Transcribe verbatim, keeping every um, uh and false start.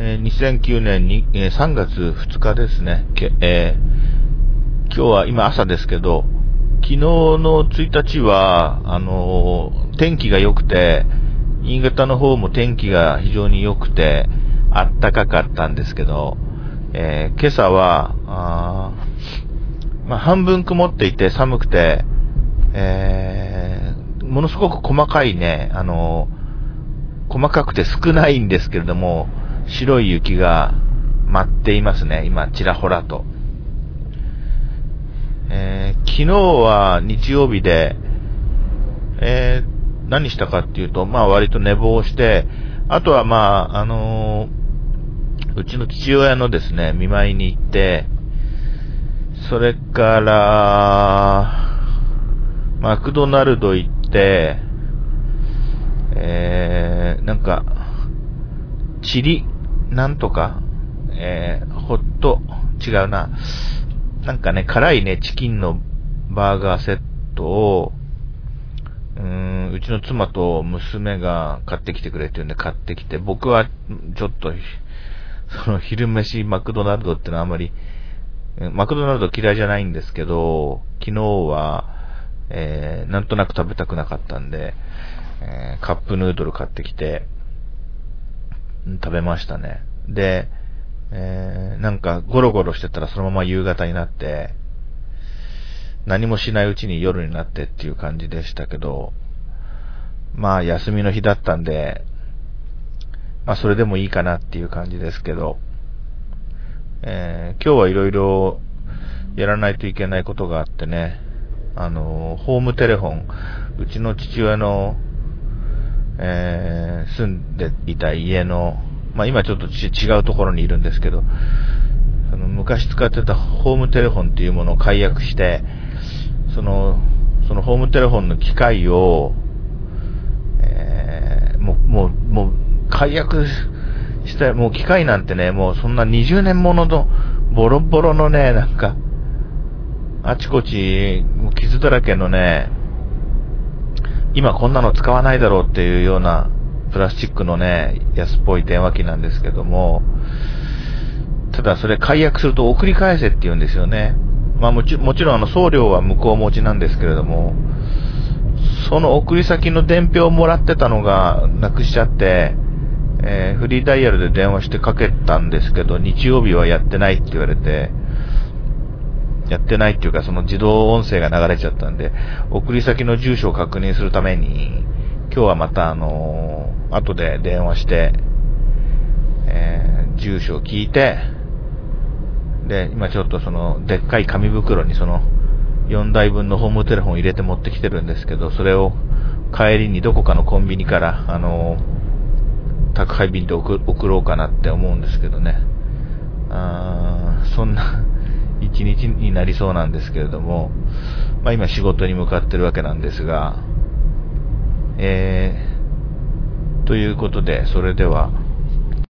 えー、にせんきゅうねんに、えー、さんがつふつかですね。けえー、今日は今朝ですけど、昨日のついたちは、あのー、天気が良くて、新潟の方も天気が非常に良くて、暖かかったんですけど、えー、今朝は、あまあ、半分曇っていて寒くて、えー、ものすごく細かいね、あのー、細かくて少ないんですけれども、白い雪が舞っていますね、今、ちらほらと。えー、昨日は日曜日で、えー、何したかっていうと、まあ割と寝坊して、あとはまあ、あのー、うちの父親のですね、見舞いに行って、それから、マクドナルド行って、えー、なんか、チリ、なんとか、えー、ホット、違うな。なんかね、辛いね、チキンのバーガーセットを、うーん、うちの妻と娘が買ってきてくれって言うんで買ってきて、僕はちょっと、その昼飯マクドナルドってのはあんまり、マクドナルド嫌いじゃないんですけど、昨日は、えー、なんとなく食べたくなかったんで、えー、カップヌードル買ってきて、食べましたね。で、えー、なんかゴロゴロしてたらそのまま夕方になって、何もしないうちに夜になってっていう感じでしたけど、まあ休みの日だったんで、まあそれでもいいかなっていう感じですけど、えー、今日はいろいろやらないといけないことがあってね、あのー、ホームテレフォン、うちの父親の、えー、住んでいた家の、まあ今ちょっとち違うところにいるんですけど、その昔使ってたホームテレフォンっていうものを解約して、その、そのホームテレフォンの機械を、えー、もう、もう、もう、解約した、もう機械なんてね、もうそんなにじゅうねんもののボロボロのね、なんか、あちこち傷だらけのね、今こんなの使わないだろうっていうようなプラスチックのね、安っぽい電話機なんですけども、ただそれ解約すると送り返せって言うんですよね。まあもち、もちろんあの送料は向こう持ちなんですけれども、その送り先の伝票をもらってたのがなくしちゃって、えー、フリーダイヤルで電話してかけたんですけど、日曜日はやってないって言われて、やってないっていうかその自動音声が流れちゃったんで、送り先の住所を確認するために、今日はまたあのー、後で電話して、えー、住所を聞いて、で、今ちょっとその、でっかい紙袋にその、よんだいぶんのホームテレフォンを入れて持ってきてるんですけど、それを帰りにどこかのコンビニから、あのー、宅配便で送、送ろうかなって思うんですけどね。あー、そんな、一日になりそうなんですけれども、まあ今仕事に向かってるわけなんですが、えー、ということで、それでは、